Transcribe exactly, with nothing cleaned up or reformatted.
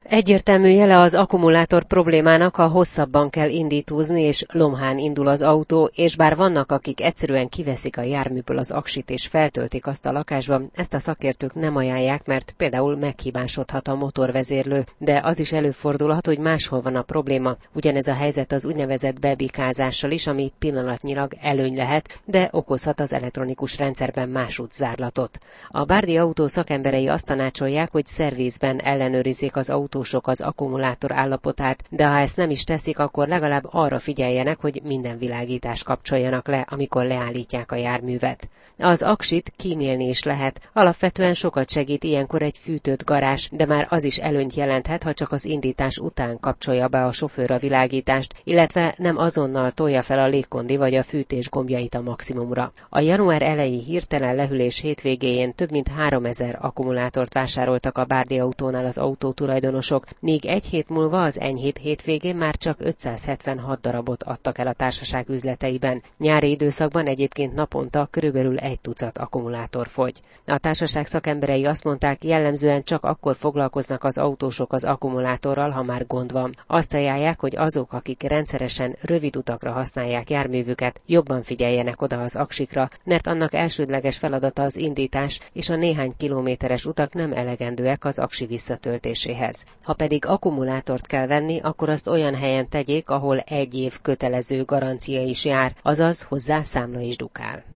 Egyértelmű jele az akkumulátor problémának, ha hosszabban kell indítózni, és lomhán indul az autó, és bár vannak, akik egyszerűen kiveszik a járműből az aksit és feltöltik azt a lakásban, ezt a szakértők nem ajánlják, mert például meghibásodhat a motorvezérlő, de az is előfordulhat, hogy máshol van a probléma. Ugyanez a helyzet az úgynevezett bebikázással is, ami pillanatnyilag előny lehet, de okozhat az elektronikus rendszerben másút zárlatot. A Bárdi Autó szakemberei azt tanácsolják, hogy szervizben ellenőrizzék az autósok az akkumulátor állapotát, de ha ezt nem is teszik, akkor legalább arra figyeljenek, hogy minden világítást kapcsoljanak le, amikor leállítják a járművet. Az aksit kímélni is lehet. Alapvetően sokat segít ilyenkor egy fűtött garázs, de már az is előnyt jelenthet, ha csak az indítás után kapcsolja be a sofőr a világítást, illetve nem azonnal tolja fel a légkondi vagy a fűtés gombjait a maximumra. A január eleji hirtelen lehűlés hétvégéjén több mint háromezer akkumulátort vásároltak a Bárdi Autónál az autótulajdonosok, míg egy hét múlva az enyhébb hétvégén már csak ötszázhetvenhat darabot adtak el a társaság üzleteiben. Nyári időszakban egyébként naponta körülbelül egy tucat akkumulátor fogy. A társaság szakemberei azt mondták, jellemzően csak akkor foglalkoznak az autósok az akkumulátorral, ha már gond van. Azt ajánlják, hogy azok, akik rendszeresen rövid utakra használják járművüket, jobban figyeljenek oda az aksikra, mert annak elsődleges feladata az indítás, és a néhány kilométeres utak nem elegendőek az aksi visszatöltéséhez. Ha pedig akkumulátort kell venni, akkor azt olyan helyen tegyék, ahol egy év kötelező garancia is jár, azaz hozzá számla is dukál.